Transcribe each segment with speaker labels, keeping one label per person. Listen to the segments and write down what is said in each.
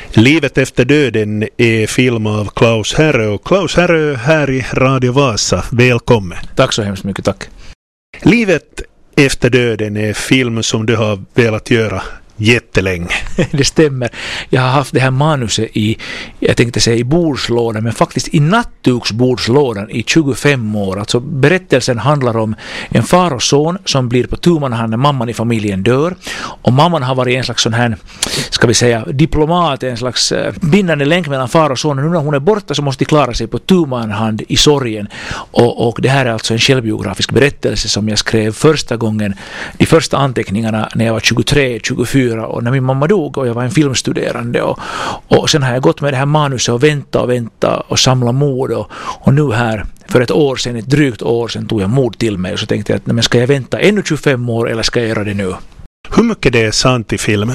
Speaker 1: Livet efter döden är film av Klaus Herrö. Och Klaus Herrö här i Radio Vasa. Välkommen.
Speaker 2: Tack så hemskt mycket, tack.
Speaker 1: Livet efter döden är film som du har velat göra jättelänge.
Speaker 2: Det stämmer. Jag har haft det här manuset jag tänkte säga i bordslådan, men faktiskt i nattduksbordslådan i 25 år. Alltså berättelsen handlar om en far och son som blir på tu man hand när mamman i familjen dör. Och mamman har varit en slags sån här, ska vi säga, diplomat, en slags bindande länk mellan far och son. Och nu när hon är borta så måste de klara sig på tu man hand i sorgen. Och det här är alltså en självbiografisk berättelse som jag skrev första gången, de första anteckningarna när jag var 23-24. Och när min mamma dog och jag var en filmstuderande och sen har jag gått med det här manuset och vänta och samla mod och nu här för ett drygt år sedan tog jag mod till mig och så tänkte jag att ska jag vänta ännu 25 år eller ska jag göra det nu?
Speaker 1: Hur mycket det är sant i filmen?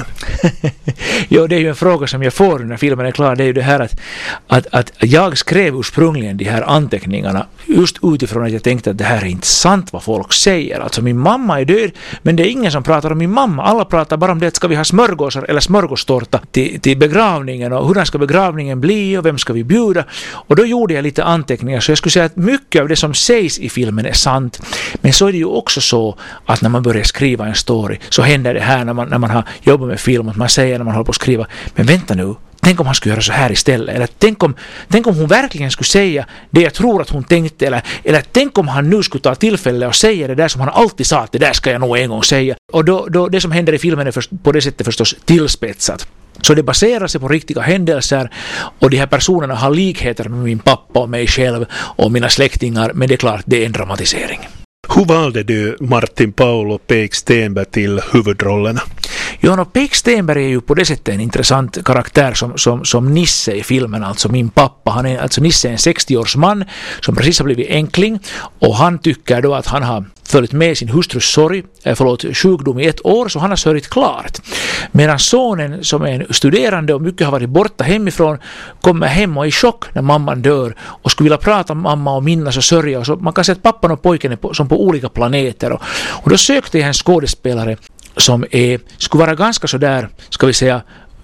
Speaker 2: Jo, det är ju en fråga som jag får när filmen är klar. Det är ju det här att jag skrev ursprungligen de här anteckningarna just utifrån att jag tänkte att det här är inte sant vad folk säger. Alltså min mamma är död, men det är ingen som pratar om min mamma. Alla pratar bara om det att ska vi ha smörgåsar eller smörgåstårta till begravningen och hur ska begravningen bli och vem ska vi bjuda. Och då gjorde jag lite anteckningar så jag skulle säga att mycket av det som sägs i filmen är sant. Men så är det ju också så att när man börjar skriva en story så händer det här när man har jobbat med film att man säger när man håller på att skriva, men vänta nu, tänk om han skulle göra så här istället, eller tänk om hon verkligen skulle säga det jag tror att hon tänkte, eller tänk om han nu skulle ta tillfälle och säga det där som han alltid sa att det där ska jag nog en gång säga. Och då det som händer i filmen är på det sättet förstås tillspetsat. Så det baserar sig på riktiga händelser och de här personerna har likheter med min pappa och mig själv och mina släktingar, men det är klart, det är en dramatisering.
Speaker 1: Hur valde du Martin Paul och Peik Stenberg till huvudrollerna?
Speaker 2: Ja, Peik Stenberg är ju på det sättet en intressant karaktär som Nisse i filmen, alltså min pappa. Han är alltså Nisse, en 60-års man som precis har blivit enkling och han tycker då att han har följt med sin hustrus sjukdom i 1 år, så han har sörjt klart. Medan sonen som är en studerande och mycket har varit borta hemifrån kommer hem och är i chock när mamman dör och skulle vilja prata med mamma och minnas och sörja. Och så man kan säga att pappan och pojken är som på olika planeter. Och då sökte jag en skådespelare som skulle vara ganska så där, ska vi säga,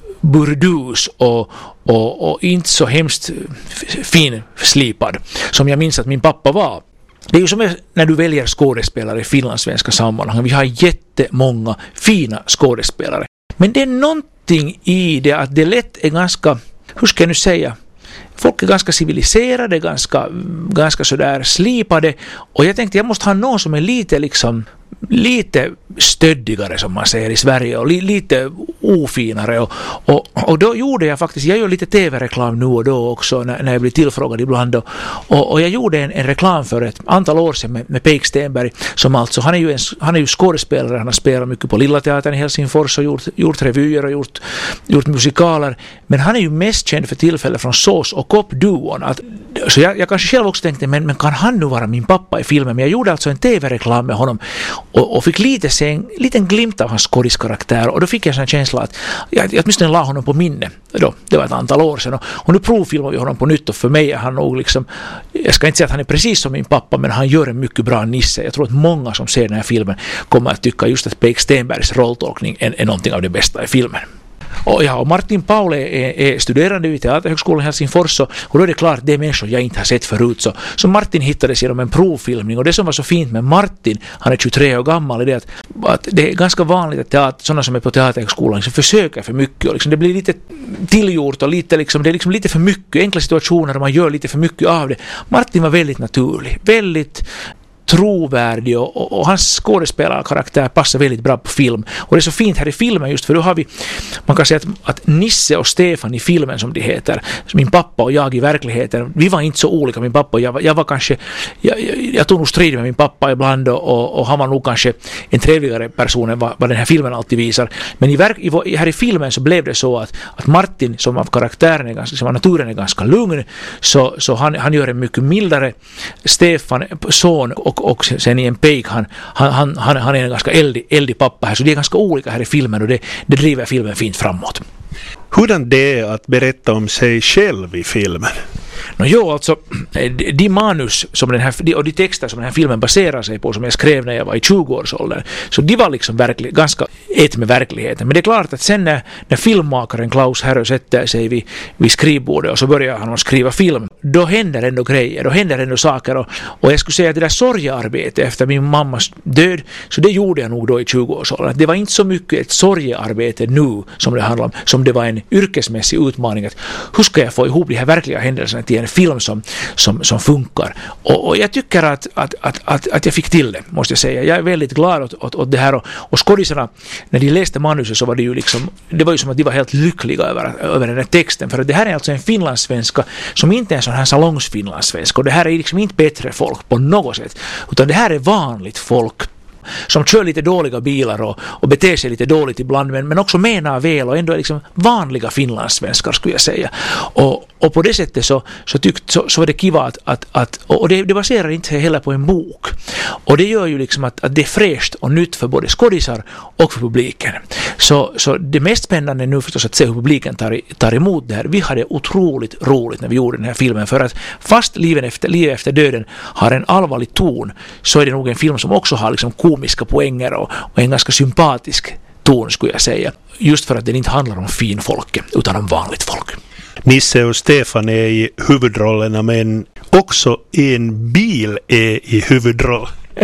Speaker 2: burdus och inte så hemskt finslipad som jag minns att min pappa var. Det är ju som när du väljer skådespelare i finlandssvenska sammanhang. Vi har jättemånga fina skådespelare. Men det är någonting i det att det lätt är ganska, hur ska jag nu säga, folk är ganska civiliserade, ganska sådär slipade. Och jag tänkte jag måste ha någon som är lite stöddigare som man säger i Sverige och lite ofinare och då gjorde jag gör lite tv-reklam nu och då också när jag blir tillfrågad ibland och jag gjorde en reklam för ett antal år sedan med Peik Stenberg som alltså, han är ju skådespelare, han har spelat mycket på Lilla Teatern i Helsingfors och gjort revyer och gjort musikaler, men han är ju mest känd för tillfället från Sås och Kopp-duon. Så jag kanske själv också tänkte, men kan han nu vara min pappa i filmen? Men jag gjorde alltså en tv-reklam med honom och fick se en liten glimt av hans skådiskaraktär och då fick jag en känsla att jag åtminstone la honom på minne då. Det var ett antal år sedan och nu provfilmar vi honom på nytt och för mig är han nog liksom, jag ska inte säga att han är precis som min pappa, men han gör en mycket bra Nisse. Jag tror att många som ser den här filmen kommer att tycka just att Peik Stenbergs rolltolkning är någonting av det bästa i filmen. Och Martin Paul är studerande vid Teaterhögskolan i Helsingfors och då är det klart det är människor jag inte har sett förut. Så Martin hittades genom en provfilmning och det som var så fint med Martin, han är 23 år gammal, är det att det är ganska vanligt att sådana som är på Teaterhögskolan liksom försöker för mycket och liksom det blir lite tillgjort och lite liksom, det är liksom lite för mycket, enkla situationer och man gör lite för mycket av det. Martin var väldigt naturlig, väldigt trovärdig och hans skådespelarkaraktär passar väldigt bra på film. Och det är så fint här i filmen just för då har vi, man kan säga att Nisse och Stefan i filmen som de heter, min pappa och jag i verkligheten, vi var inte så olika, min pappa och jag var kanske, jag tog nog strid med min pappa ibland och han var nog kanske en trevligare person än vad den här filmen alltid visar. Men här i filmen så blev det så att Martin som av karaktären är ganska, som av naturen är ganska lugn, så han gör en mycket mildare Stefan, son och sen i en Peik han är en ganska eldig pappa här, så det är ganska olika här i filmen och det driver filmen fint framåt.
Speaker 1: Hurdan det är att berätta om sig själv i filmen?
Speaker 2: Jo, alltså de manus som den här, och de texter som den här filmen baserar sig på, som jag skrev när jag var i 20-årsåldern, så de var liksom verkligen ganska ett med verkligheten. Men det är klart att sen när filmmakaren Klaus Härö sätter sig vid skrivbordet och så börjar han att skriva film, då händer ändå grejer, då händer ändå saker, och jag skulle säga att det där sorgearbete efter min mammas död, så det gjorde jag nog då i 20-årsåldern. Det var inte så mycket ett sorgearbete nu som det handlar om, som det var en yrkesmässig utmaning att hur ska jag få ihop de här verkliga händelserna till en film som funkar. Och jag tycker att jag fick till det, måste jag säga. Jag är väldigt glad åt det här, och skådisarna, när de läste manuset så var det ju liksom, det var ju som att de var helt lyckliga över den här texten, för att det här är alltså en finlandssvenska som inte är en sån här salongsfinlandssvenska, och det här är liksom inte bättre folk på något sätt, utan det här är vanligt folk som kör lite dåliga bilar och beter sig lite dåligt ibland, men också menar väl och ändå är liksom vanliga finlandssvenskar, skulle jag säga. Och på det sättet så var det kiva och det baserar inte heller på en bok. Och det gör ju liksom att det är fräscht och nytt för både skådisar och för publiken. Så det mest spännande nu förstås att se hur publiken tar emot det här. Vi hade otroligt roligt när vi gjorde den här filmen, för att fast livet efter döden har en allvarlig ton, så är det nog en film som också har liksom komiska poänger och en ganska sympatisk ton, skulle jag säga. Just för att den inte handlar om finfolket utan om vanligt folk.
Speaker 1: Nisse och Stefan är i huvudrollerna, men också en bil är i huvudroll.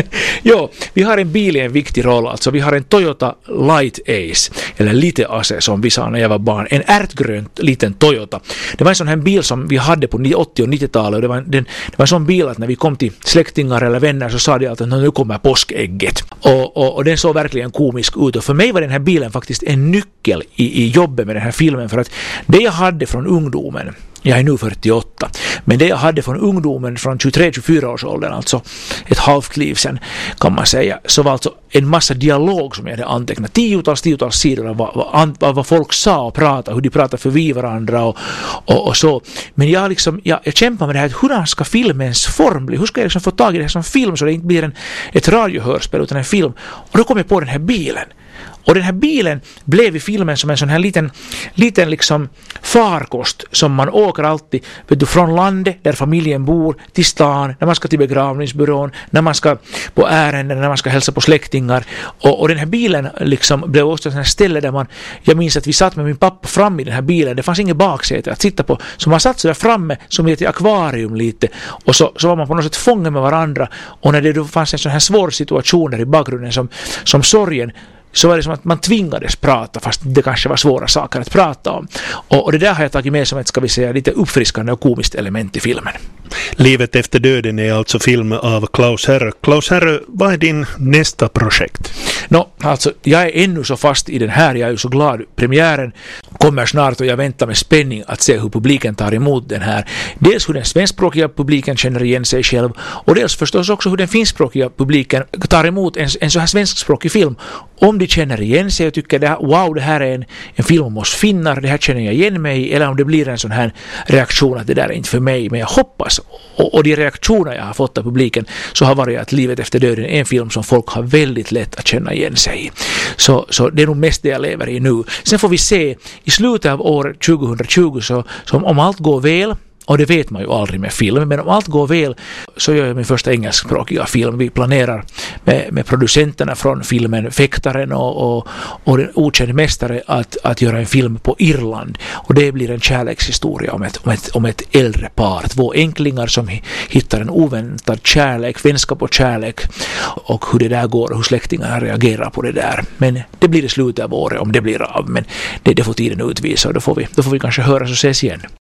Speaker 2: Jo, vi har en bil i en viktig roll. Alltså vi har en Toyota Light Ace, eller lite Ace som vi sa när jag var barn. En ärtgrön liten Toyota. Det var en sån här bil som vi hade på 80- och 90-talet. Det var en sån bil att när vi kom till släktingar eller vänner så sa de alltid att nu kommer påskägget. Och den såg verkligen komisk ut. Och för mig var den här bilen faktiskt en nyckel i jobbet med den här filmen. För att det jag hade från ungdomen, jag är nu 48, men det jag hade från ungdomen från 23-24 års åldern, alltså ett halvt liv sen kan man säga, så var alltså en massa dialog som jag hade antecknat, tiotals sidor av vad folk sa och pratade, hur de pratade förbi varandra och så. Men jag kämpar med det här, hur ska filmens form bli? Hur ska jag liksom få tag i det här som film så det inte blir ett radiohörspel utan en film? Och då kom jag på den här bilen. Och den här bilen blev i filmen som en sån här liten liksom farkost som man åker alltid, vet du, från landet där familjen bor till stan, när man ska till begravningsbyrån, när man ska på ärenden, när man ska hälsa på släktingar. Och den här bilen liksom blev också ett sånt här ställe där jag minns att vi satt med min pappa fram i den här bilen, det fanns inget baksäte att sitta på, så man satt så där framme som i ett akvarium lite, och så var man på något sätt fången med varandra, och när det då fanns en sån här svår situation där i bakgrunden som sorgen, så var det som att man tvingades prata fast det kanske var svåra saker att prata om. Och det där har jag tagit med som ett, ska vi säga, lite uppfriskande och komiskt element i filmen.
Speaker 1: Livet efter döden är alltså film av Klaus Härö. Klaus Härö, vad är din nästa projekt?
Speaker 2: Alltså, jag är ännu så fast i den här. Jag är ju så glad. Premiären kommer snart och jag väntar med spänning att se hur publiken tar emot den här. Dels hur den svenskspråkiga publiken känner igen sig själv, och dels förstås också hur den finskspråkiga publiken tar emot en så här svenskspråkig film. Om de känner igen sig och tycker det här är en film om oss finnar, det här känner jag igen mig i, eller om det blir en sån här reaktion att det där är inte för mig, men jag hoppas, och de reaktioner jag har fått av publiken så har varit att Livet efter döden är en film som folk har väldigt lätt att känna igen sig i. Så det är nog mest det jag lever i nu. Sen får vi se i slutet av år 2020 så om allt går väl, och det vet man ju aldrig med film, men om allt går väl så gör jag min första engelskspråkiga film. Vi planerar med producenterna från filmen Fäktaren och den okände mästare att göra en film på Irland, och det blir en kärlekshistoria om ett äldre par, två enklingar som hittar en oväntad kärlek, vänskap och kärlek, och hur det där går och hur släktingarna reagerar på det där. Men det blir i slutet av året om det blir av, men det får tiden utvisa, och då får vi kanske höras och ses igen.